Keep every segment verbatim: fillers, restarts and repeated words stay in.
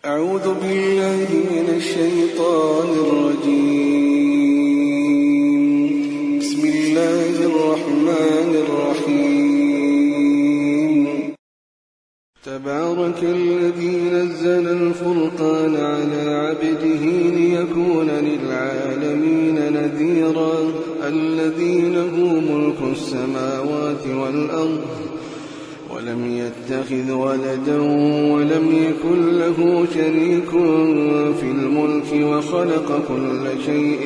أعوذ بالله من الشيطان الرجيم. بسم الله الرحمن الرحيم. تبارك الذي نزل الفرقان على عبده ليكون للعالمين نذيرا. الذي له ملك السماوات والأرض ولم يتخذ ولدا ولم يكن له شريك في الملك وخلق كل شيء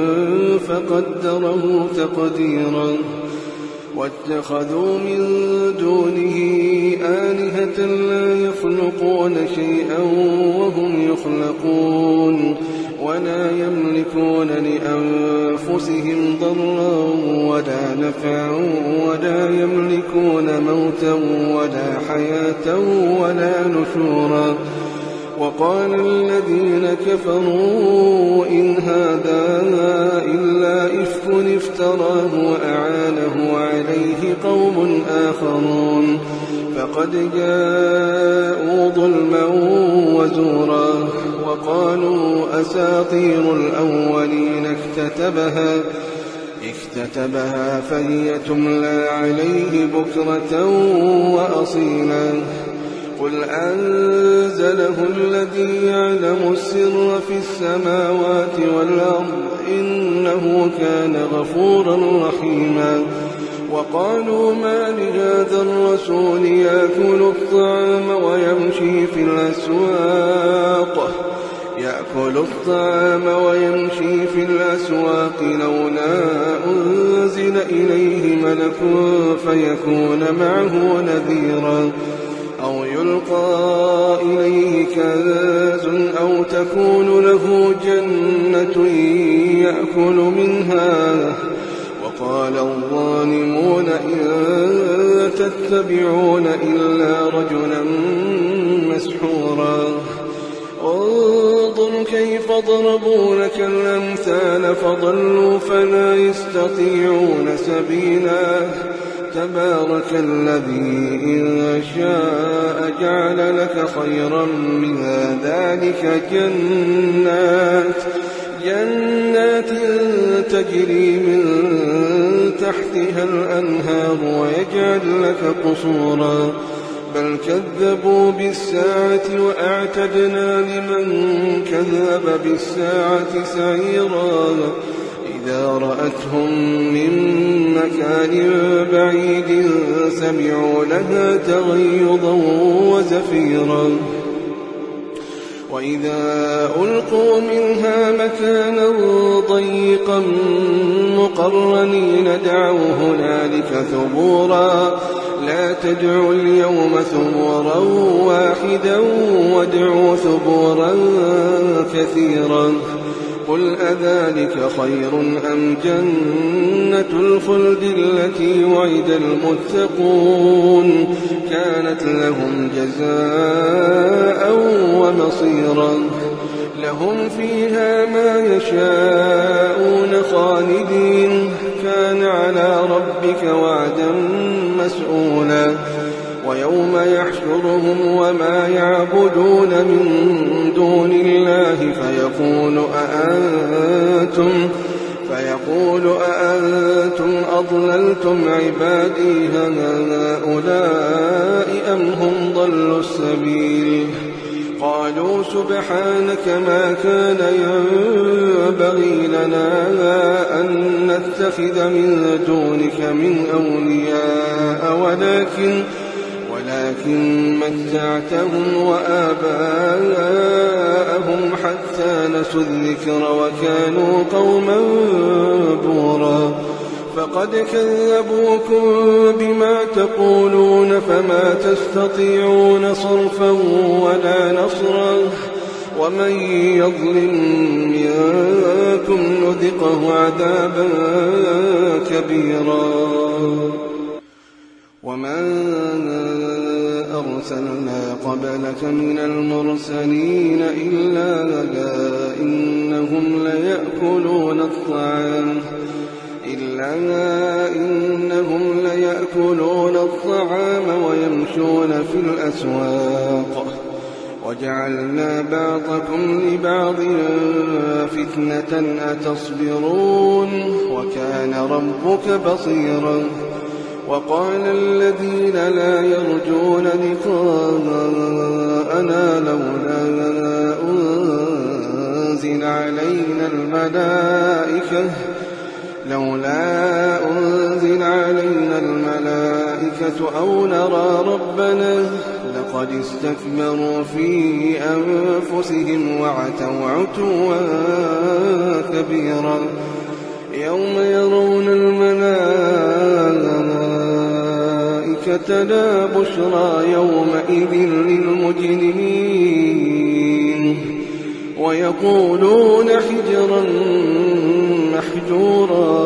فقدره تقديرا. واتخذوا من دونه آلهة لا يخلقون شيئا وهم يخلقون ولا يملكون لأنفسهم ضرا ولا نفعا ولا يملكون موتا ولا حياة ولا نشورا. وقال الذين كفروا إن هذا إلا إفك افتراه وأعانه عليه قوم آخرون فقد جاءوا ظلما وزورا. وقالوا أساطير الأولين اكتتبها اكتتبها فهي تملى عليه بكرة وأصيلا. قل أنزله الذي يعلم السر في السماوات والأرض إنه كان غفورا رحيما. وقالوا ما لهذا الرسول يأكل الطعام ويمشي في الأسواق يأكل الطعام ويمشي في الأسواق لولا أنزل إليه ملك فيكون معه نذيرا أو يلقى إليه كنز أو تكون له جنة يأكل منها. وقال الظالمون إن تتبعون إلا رجلا مسحورا. انظر كيف ضربوا لك الأمثال فضلوا فلا يستطيعون سبيلا. تبارك الذي إن شاء جعل لك خيرا من ذلك جنات جنات تجري من تحتها الأنهار ويجعل لك قصورا. بل كذبوا بالساعة وأعتدنا لمن كذب بالساعة سعيرا. إذا رأتهم من مكان بعيد سمعوا لها تغيظا وزفيرا. وإذا ألقوا منها مكانا ضيقا مقرنين دعوا هنالك ثبورا. لا تدعوا اليوم ثبورا واحدا وادعوا ثبورا كثيرا. قل أذلك خير أم جنة الخلد التي وعد المتقون كانت لهم جزاء ومصيرا. لهم فيها ما يشاءون خالدين كان على ربك وعدا مسؤولا. ويوم يحشرهم وما يعبدون من دون الله فيقول أأنتم فيقول أأنتم أضللتم عبادي هؤلاء أم هم ضلوا السبيل. قالوا سبحانك ما كان ينبغي لنا أن نتخذ من دونك من أولياء ولكن ولكن متعتهم وآباءهم حتى نسوا الذكر وكانوا قوما بورا. فقد كذبوكم بما تقولون فما تستطيعون صرفا ولا نصرا. ومن يظلم منكم نذقه عذابا كبيرا. ومن أرسلنا قبلك من المرسلين إلا إنهم ليأكلون الطعام إلا إنهم ليأكلون الطعام ويمشون في الأسواق وجعلنا بعضكم لبعض فتنة أتصبرون وكان ربك بصيرا وقال الذين لا يرجون لقاءنا لولا أنزل علينا الملائكة لولا أنزل علينا الملائكة أو نرى ربنا لقد استكبروا في أنفسهم وعتوا عتوا كبيرا يوم يرون الملائكة لا بشرى يومئذ للمجرمين ويقولون حجرا محجورا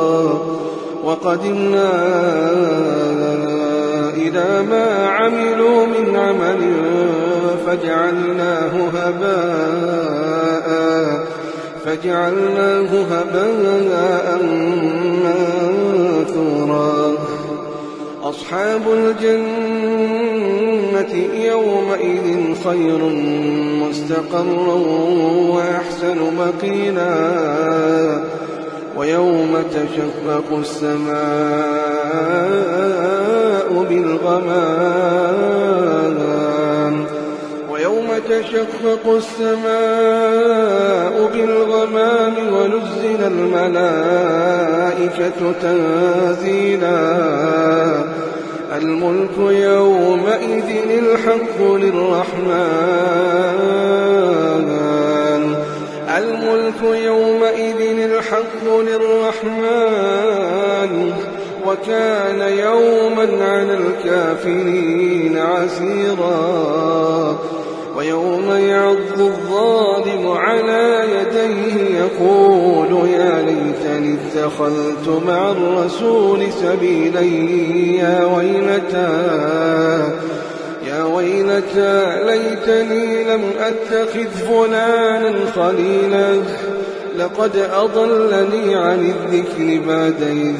وقدمنا إلى ما عملوا من عمل فجعلناه هباء فجعلناه هباء منثورا أصحاب الجنة يومئذ خير مستقرا وأحسن مقيلا ويوم تشقق السماء بالغمام ويوم تشقق السماء بالغمام ونزل الملائكة تنزيلا الملك يومئذ الحق للرحمن الملك يومئذ الحق للرحمن وكان يوما على الكافرين عسيرا ويوم يعض الظالم على يديه يقول يا ليتني اتخذت مع الرسول سبيلا يا ويلتى يا ويلتى ليتني لم أتخذ فلانا خليلا لقد أضلني عن الذكر بعد إذ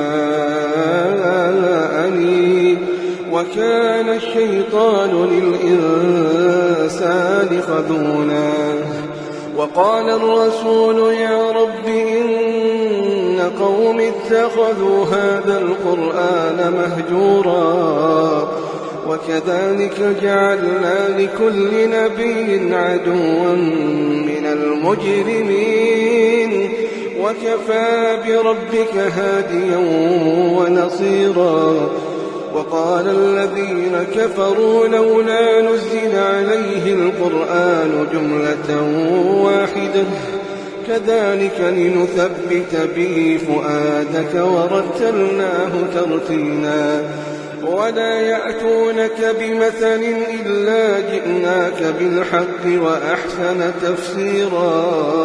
جاءني وكان الشيطان للإنسان خذولا وقال الرسول يا رب إن قوم اتخذوا هذا القرآن مهجورا وكذلك جعلنا لكل نبي عدوا من المجرمين وكفى بربك هاديا ونصيرا وقال الذين كفروا لولا نزل عليه القرآن جملة واحدة كذلك لنثبت به فؤادك ورتلناه ترتيلا ولا يأتونك بمثل إلا جئناك بالحق وأحسن تفسيرا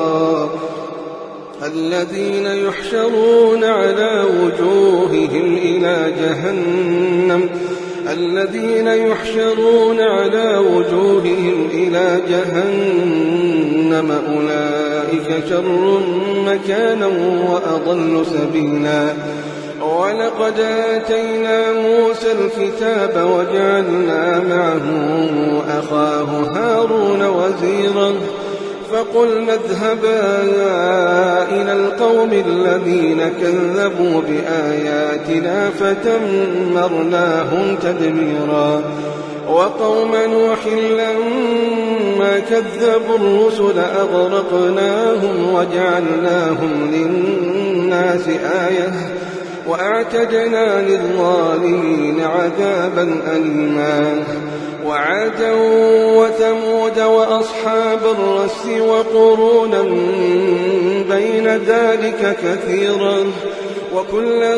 الذين يحشرون على وجوههم إلى جهنم الذين يحشرون على وجوههم إلى جهنم أولئك شر مكانا وأضل سبيلا ولقد آتينا موسى الكتاب وجعلنا معه أخاه هارون وزيرا فقلنا اذهبا إلى القوم الذين كذبوا بآياتنا فتمرناهم تدميرا وقوم نوح لما كذبوا الرسل أغرقناهم وجعلناهم للناس آية وأعتدنا للظالمين عذابا أليما وعادا وثمود وأصحاب الرس وقرونا بين ذلك كثيرا وكلا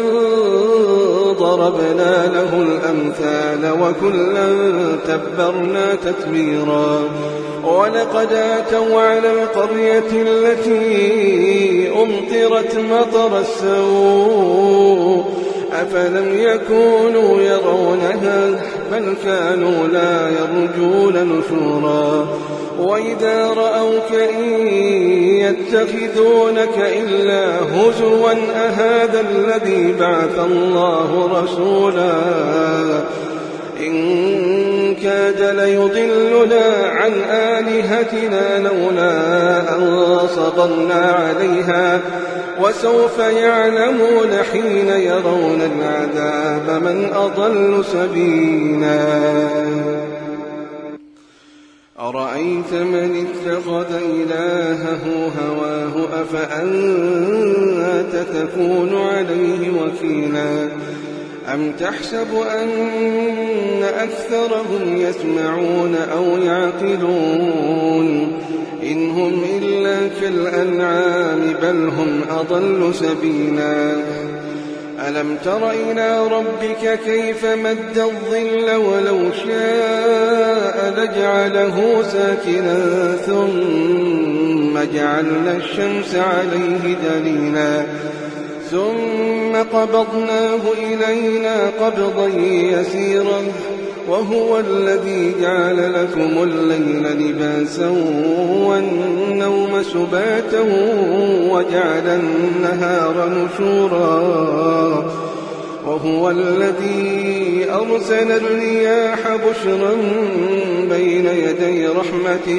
ضربنا له الأمثال وكلا تبرنا تتبيرا ولقد أتوا على القرية التي أمطرت مطر السوء أفلم يكونوا يرونها بل كانوا لا يرجون نشورا وإذا رأوك إن يتخذونك إلا هزوا أهذا الذي بعث الله رسولا إن كاد ليضلنا عن آلهتنا لولا أن صبرنا عليها وسوف يعلمون حين يرون العذاب من أضل سبيلا أرأيت من اتخذ إلهه هواه أفأنت تكون عليه وكيلا أم تحسب أن أكثرهم يسمعون أو يعقلون إن هم إلا كالأنعام بل هم أضل سبيلا ألم تر إلى ربك كيف مد الظل ولو شاء لجعله ساكنا ثم جعلنا الشمس عليه دليلا ثم قبضناه إلينا قبضا يسيرا وهو الذي جعل لكم الليل لباسا والنوم سباتا وجعل النهار نشورا وهو الذي أرسل الرياح بشرا بين يدي رحمته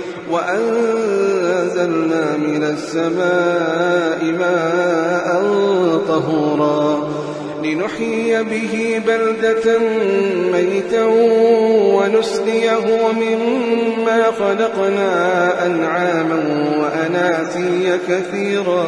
وأنزلنا من السماء ماء طهورا لنحيي به بلدة ميتا ونسقيه مما خلقنا أنعاما وأناسيا كثيرا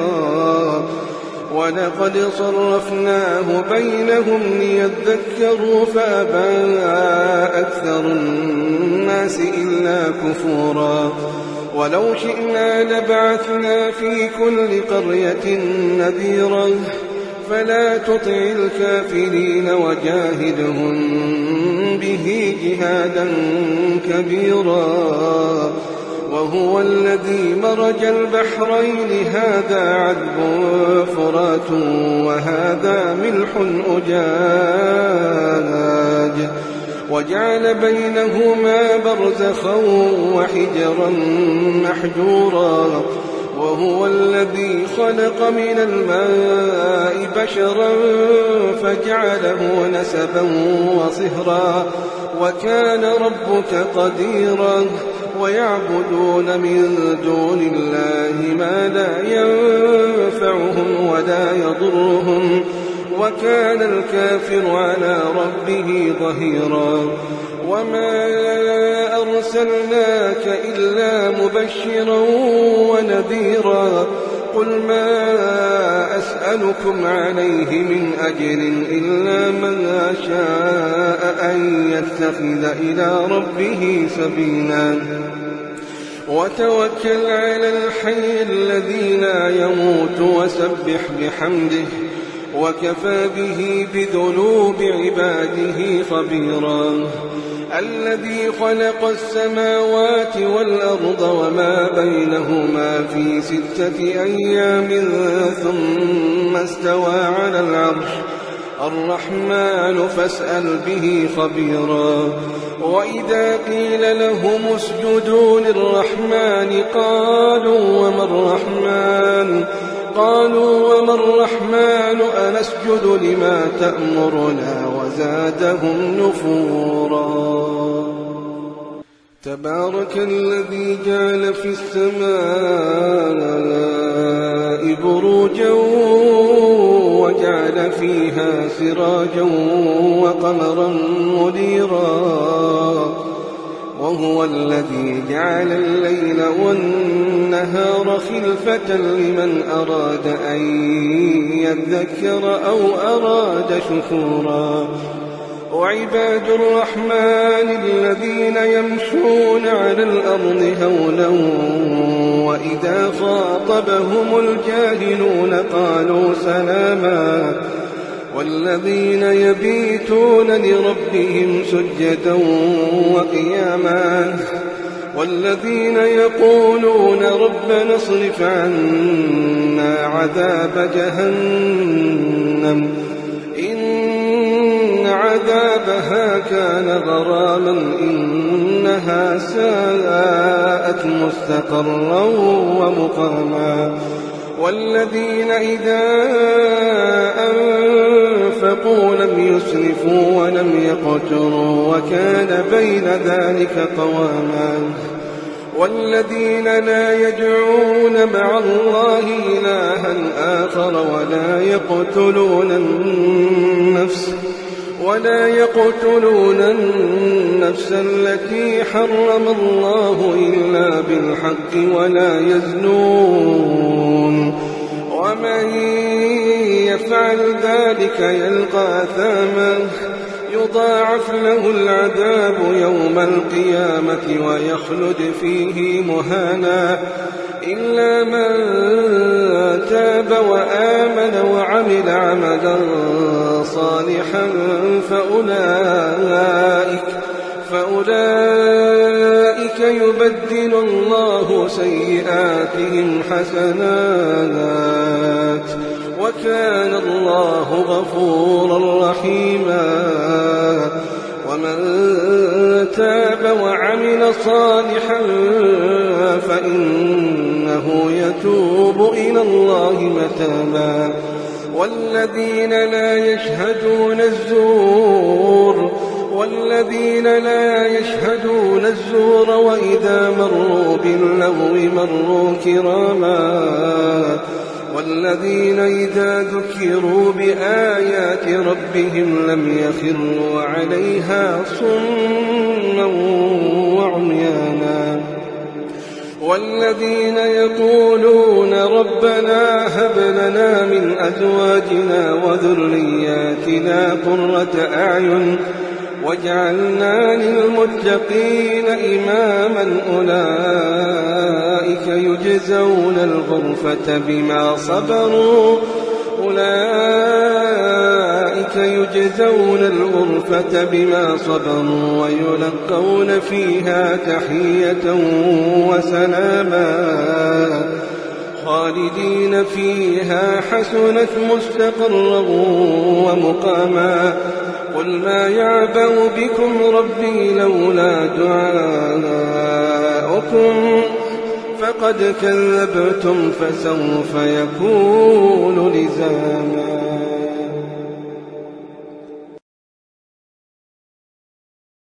ولقد صرفناه بينهم ليذكروا فأبى أكثر الناس إلا كفورا ولو شئنا لبعثنا في كل قرية نذيرا فلا تطع الكافرين وجاهدهم به جهادا كبيرا وهو الذي مرج البحرين هذا عذب فرات وهذا ملح أجاج وجعل بينهما برزخا وحجرا محجورا وهو الذي خلق من الماء بشرا فجعله نسبا وصهرا وكان ربك قديرا ويعبدون من دون الله ما لا ينفعهم ولا يضرهم وكان الكافر على ربه ظهيرا وما أرسلناك إلا مبشرا ونذيرا قل ما أسألكم عليه من أجر إلا من شاء أن يتخذ إلى ربه سبيلا وتوكل على الحي الذي لا يموت وسبح بحمده وكفى به بذنوب عباده خبيرا الذي خلق السماوات والأرض وما بينهما في ستة أيام ثم استوى على العرش الرحمن فاسأل به خبيرا وإذا قيل لهم اسجدوا للرحمن قالوا وما الرحمن قالوا وما الرحمن أنسجد لما تأمرنا وزادهم نفورا تبارك الذي جعل في السماء بروجا وجعل فيها سراجا وقمرا منيرا وهو الذي جعل الليل والنهار خلفة لمن أراد أن يذكر أو أراد شكورا وعباد الرحمن الذين يمشون على الأرض هونا وإذا خاطبهم الجاهلون قالوا سلاما والذين يبيتون لربهم سجدا وقياما والذين يقولون ربنا اصرف عنا عذاب جهنم إن عذابها كان غراما إنها ساءت مستقرا ومقاما والذين إذا أنفقوا لم يسرفوا ولم يقتروا وكان بين ذلك قواما والذين لا يدعون مع الله إلها آخر ولا يقتلون النفس ولا يقتلون النفس التي حرم الله إلا بالحق ولا يزنون ومن يفعل ذلك يلقى أثاما يضاعف له العذاب يوم القيامة ويخلد فيه مهانا إلا من تاب وآمن وعمل عملا صالحا فأولئك, فأولئك يبدل الله سيئاتهم حسنات وكان الله غفورا رحيما ومن تاب وعمل صالحا فإنه يتوب إلى الله متابا والذين لا يشهدون الزور والذين لا يشهدون الزور وإذا مروا باللغو مروا كراما والذين إذا ذكروا بآيات ربهم لم يخروا عليها صما وعميانا والذين يقولون ربنا هب لنا من أزواجنا وذرياتنا قرة أعين واجعلنا للمتقين إماما أولئك يجزون الغرفة بما صبروا أولئك يجزون الغرفة بما صبروا ويلقون فيها تحية وسلاما خالدين فيها حسنت مستقرا ومقاما قل ما يعبأ بكم ربي لولا دعاؤكم فقد كذبتم فسوف يكون لزاما.